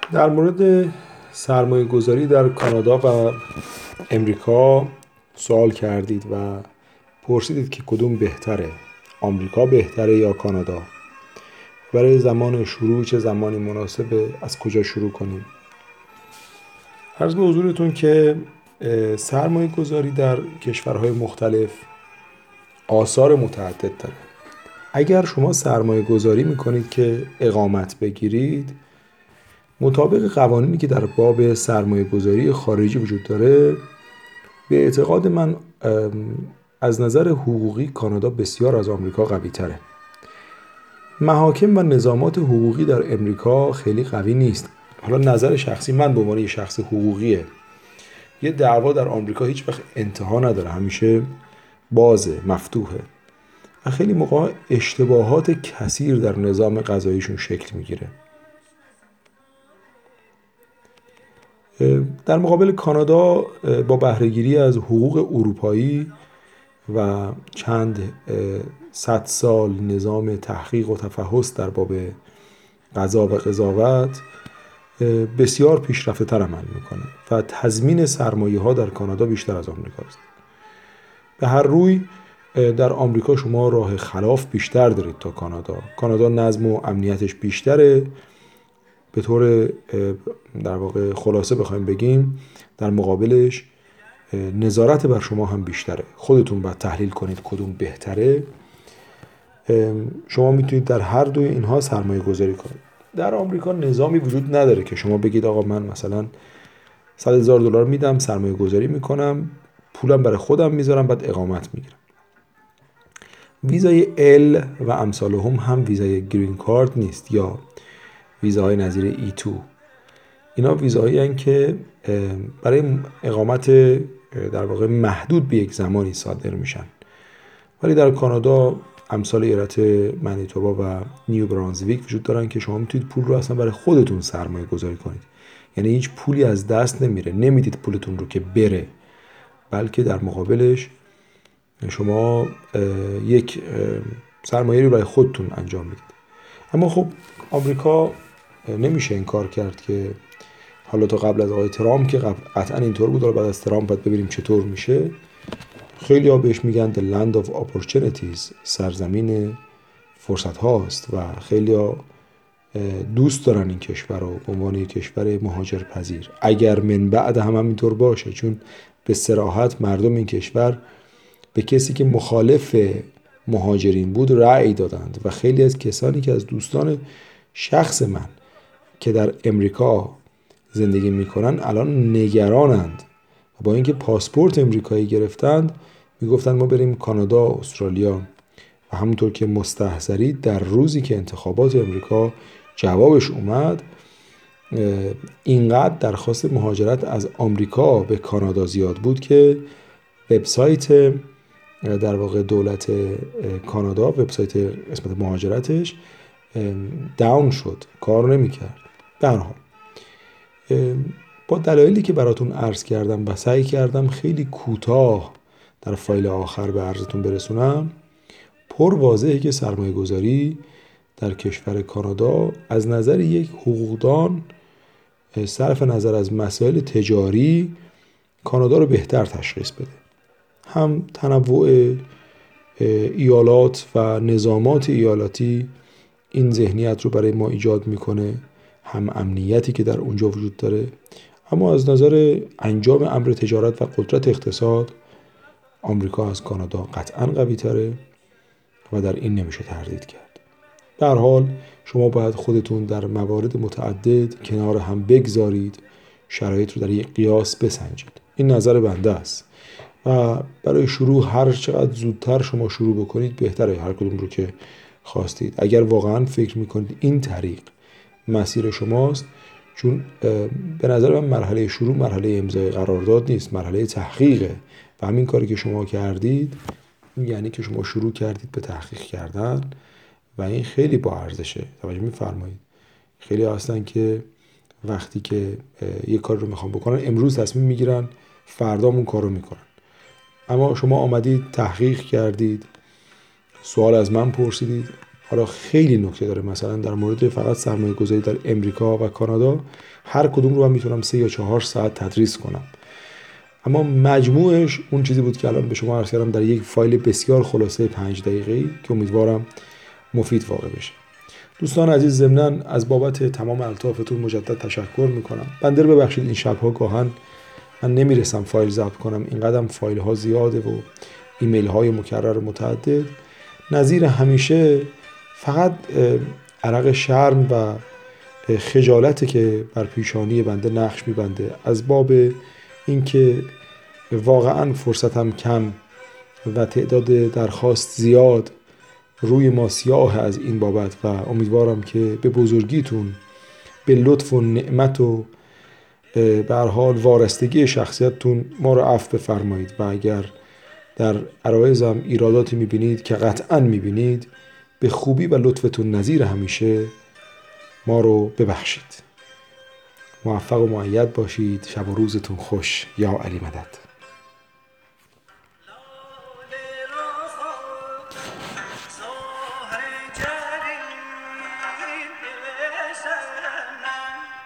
در مورد سرمایه گذاری در کانادا و امریکا سوال کردید و پرسیدید که کدوم بهتره، آمریکا بهتره یا کانادا. برای زمان شروع چه زمانی مناسبه، از کجا شروع کنیم؟ عرض به حضورتون که سرمایه گذاری در کشورهای مختلف آثار متعدد داره. اگر شما سرمایه گذاری میکنید که اقامت بگیرید، مطابق قوانینی که در باب سرمایه گذاری خارجی وجود داره، به اعتقاد من از نظر حقوقی کانادا بسیار از آمریکا قوی تره. محاکم و نظامات حقوقی در امریکا خیلی قوی نیست. حالا نظر شخصی من به عنوان یه شخص حقوقیه، یه دعوا در آمریکا هیچ وقت انتها نداره، همیشه بازه، مفتوحه و خیلی موقع اشتباهات کثیر در نظام قضاییشون شکل میگیره. در مقابل کانادا با بهره‌گیری از حقوق اروپایی و چند صد سال نظام تحقیق و تفحص در باب قضا و قضاوت بسیار پیشرفته تر عمل میکنه و تضمین سرمایه ها در کانادا بیشتر از آمریکا است. به هر روی در آمریکا شما راه خلاف بیشتر دارید تا کانادا. کانادا نظم و امنیتش بیشتره. به طور در واقع خلاصه بخوایم بگیم، در مقابلش نظارت بر شما هم بیشتره. خودتون باید تحلیل کنید کدوم بهتره. شما میتونید در هر دوی اینها سرمایه گذاری کنید. در آمریکا نظامی وجود نداره که شما بگید آقا من مثلا $100,000 میدم، سرمایه گذاری میکنم، پولم برای خودم میذارم، بعد اقامت میگیرم. ویزای ال و امثال هم ویزای گرین کارت نیست یا ویزاهای نظیر E2. اینا ویزاهایی هستند که برای اقامت در واقع محدود به یک زمانی صادر میشن. ولی در کانادا امثال ایالت منیتوبا و نیو برانزویک وجود دارن که شما میتونید پول رو اصلا برای خودتون سرمایه گذاری کنید. یعنی هیچ پولی از دست نمیره، نمیدید پولتون رو که بره، بلکه در مقابلش شما یک سرمایه رو برای خودتون انجام میدید. اما خب آمریکا نمیشه این کار کرد که حالا تا قبل از آقای ترامپ که قطعا اینطور بود، بعد از ترامپ باید ببینیم چطور میشه. خیلی ها بهش میگن the land of opportunities، سرزمین فرصت هاست و خیلی ها دوست دارن این کشور رو به عنوان یک کشور مهاجر پذیر. اگر من بعد هم اینطور باشه، چون به صراحت مردم این کشور به کسی که مخالف مهاجرین بود رأی دادند و خیلی از کسانی که از دوستان شخص من که در امریکا زندگی میکنن الان نگرانند و با اینکه پاسپورت امریکایی گرفتند میگفتن ما بریم کانادا، استرالیا. و همونطور که مستحضرید در روزی که انتخابات امریکا جوابش اومد، اینقدر درخواست مهاجرت از آمریکا به کانادا زیاد بود که وبسایت در واقع دولت کانادا، وبسایت قسمت مهاجرتش داون شد، کار نمیکرد. در حال با دلایلی که براتون عرض کردم و سعی کردم خیلی کوتاه در فایل آخر به عرضتون برسونم، پر واضحه که سرمایه گذاری در کشور کانادا از نظر یک حقوقدان صرف نظر از مسائل تجاری کانادا رو بهتر تشخیص بده. هم تنوع ایالات و نظامات ایالتی این ذهنیت رو برای ما ایجاد میکنه، هم امنیتی که در اونجا وجود داره. اما از نظر انجام امر تجارت و قدرت اقتصاد آمریکا از کانادا قطعاً قوی تره و در این نمیشه تردید کرد. در حال شما باید خودتون در موارد متعدد کنار هم بگذارید، شرایط رو در یک قیاس بسنجید. این نظر بنده است و برای شروع هر چقدر زودتر شما شروع بکنید بهتره، هر کدوم رو که خواستید. اگر واقعا فکر میکنید این طریق مسیر شماست، چون به نظر من مرحله شروع مرحله امضای قرارداد نیست، مرحله تحقیقه و همین کاری که شما کردید یعنی که شما شروع کردید به تحقیق کردن و این خیلی با ارزشه. توجه می‌فرمایید؟ خیلی هستن که وقتی که یک کار رو میخوان بکنن امروز تصمیم میگیرن فردا اون کار رو میکنن. اما شما آمدید تحقیق کردید، سوال از من پرسیدید، حالا خیلی نکته داره، مثلا در مورد فقط سرمایه گذاری در امریکا و کانادا هر کدوم رو من میتونم 3 یا 4 ساعت تدریس کنم، اما مجموعش اون چیزی بود که الان به شما عرض کردم در یک فایل بسیار خلاصه 5 دقیقه‌ای که امیدوارم مفید واقع بشه. دوستان عزیز، ضمناً از بابت تمام الطافتون مجدد تشکر میکنم. بنده رو ببخشید این شب‌ها گاهن من نمیرسم فایل ضبط کنم، اینقدر فایل ها زیاده و ایمیل های مکرر متعدد. نظیر همیشه فقط عرق شرم و خجالتی که بر پیشانی بنده نقش میبنده از باب اینکه واقعا فرصتم کم و تعداد درخواست زیاد روی ما سیاه از این بابت، و امیدوارم که به بزرگیتون، به لطف و نعمت و به هر حال وارستگی شخصیتتون ما رو عفو بفرمایید، و اگر در عرایضم ایراداتی میبینید که قطعا میبینید، به خوبی و لطفتون نظیر همیشه ما رو ببخشید. موفق و مؤید باشید. شب و روزتون خوش. یا علی مدد.